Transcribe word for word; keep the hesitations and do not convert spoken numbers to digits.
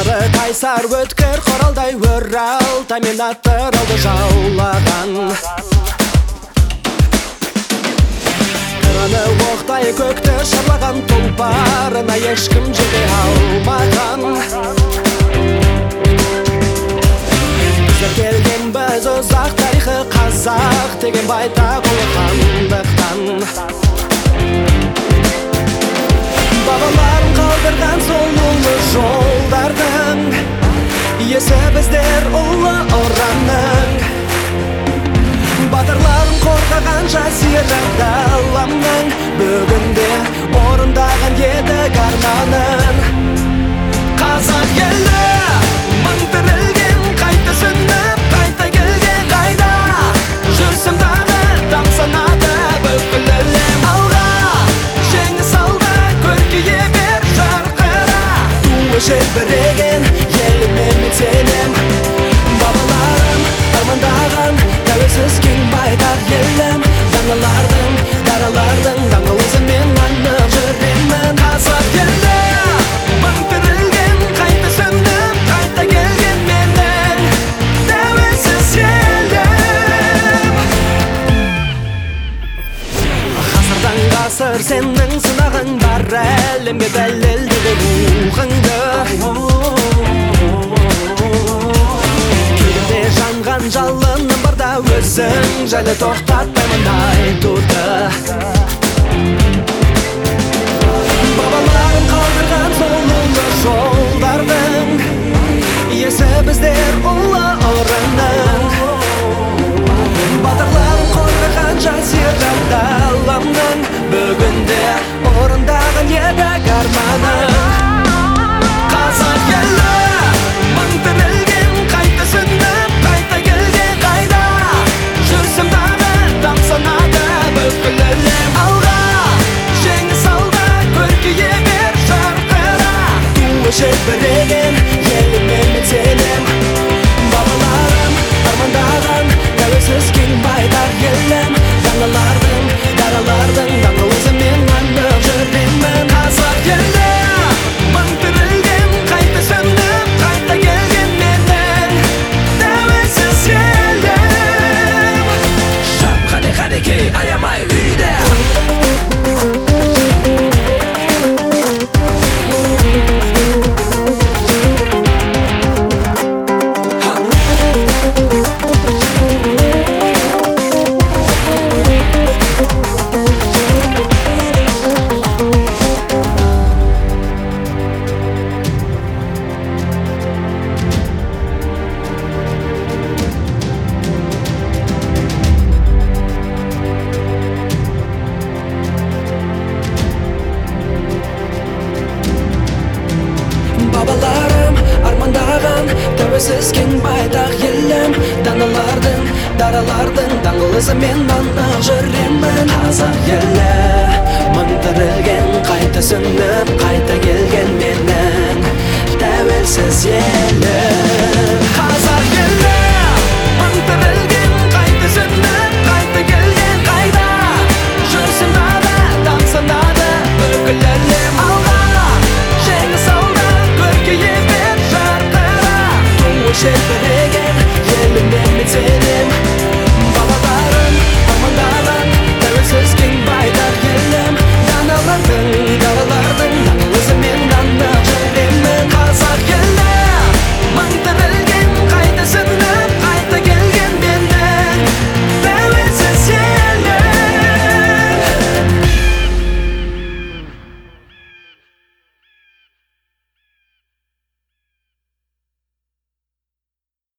Дағы қайсар өткір қоралдай өрал, таймен аттыр алды жаулаған. Қыраны оқтай көкті шарлаған, тұлпарына ешкім жете алмаған. Біздер келген біз ұзақ тарихы, қазақ деген байтақ ұлы хандықтан. Бабаларым қалдырған сол ұлы жолдардың иесі біздер ұлы ұранның. Батырларым қорғаған жасиры даламның, бүгінде орындаған едік арманын. Қазақ елі мың тірілген, қайта сөніп қайта келген, қайда жүрсем дағы тамсанады бүкіл әлем. Алға жеңіс алда көркейе бер жарқыра, туы желбіреген еліме мен сенем. Бабаларым армандаған тәуелсіз кең байтақ елім, даңғылардың даралардың даңғыл ізімен анық жүремін. Қазақ елі мың тірілген, қайта сөніп қайта келген менің тәуелсіз елім. Ғасырдан ғасыр сенің сынағың бар, әлемге дәлелдеді рухыңды. Кеудемде жанған жалыным барда, өзің жайлы тоқтатпаймын айтуды. Бабаларым қалдырған сол ұлы жолдардың иесі біздер ұлы ұранның. Батырларым қорғаған жасиры даламның, бүгінде орындаған едік арманын. Қазақ елі мың тірілген, қайта сөніп қайта келген, қайда жүрсем дағы тамсанады бүкіл әлем. Алға жеңіс алда көркейе бер жарқыра, туы желбіреген еліме мен сенем. Бабаларым армандаған тәуелсіз кең байтақ елім, даңғылардың даралардың даңғыл ізімен анық жүремін. Қазақ елі мың тірілген, қайта сөніп қайта келген менің тәуелсіз елім. Жан қане қанекей аямай үйде. Бабаларым армандаған тәуелсіз кең байтақ елім, даналардың даралардың даңғыл ізімен анық жүремін. Қазақ елі мың тірілген, қайта сөніп қайта келген менің тәуелсіз елім. Қазақ елі мың тірілген, қайта сөніп қайта келген, қайда жүрсем дағы тамсанады бүкіл әлем. Алға жеңіс алда көркейе бер жарқыра, туы желбіреген